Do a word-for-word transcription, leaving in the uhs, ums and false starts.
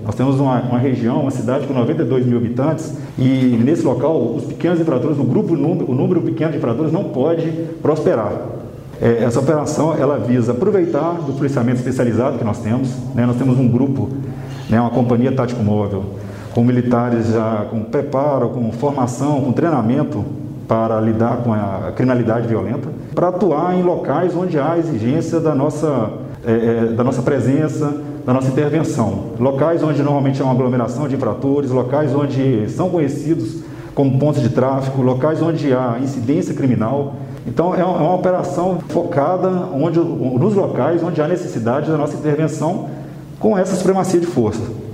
Nós temos uma, uma região, uma cidade com noventa e dois mil habitantes e nesse local os pequenos infratores, o grupo, o número, o número pequeno de infratores não pode prosperar. É, essa operação ela visa aproveitar do policiamento especializado que nós temos, né? Nós temos um grupo, né, uma companhia tático móvel, com militares já com preparo, com formação, com treinamento para lidar com a criminalidade violenta, para atuar em locais onde há exigência da nossa, é, da nossa presença, da nossa intervenção. Locais onde normalmente há uma aglomeração de infratores, locais onde são conhecidos como pontos de tráfico, locais onde há incidência criminal. Então é uma operação focada onde, nos locais onde há necessidade da nossa intervenção com essa supremacia de força.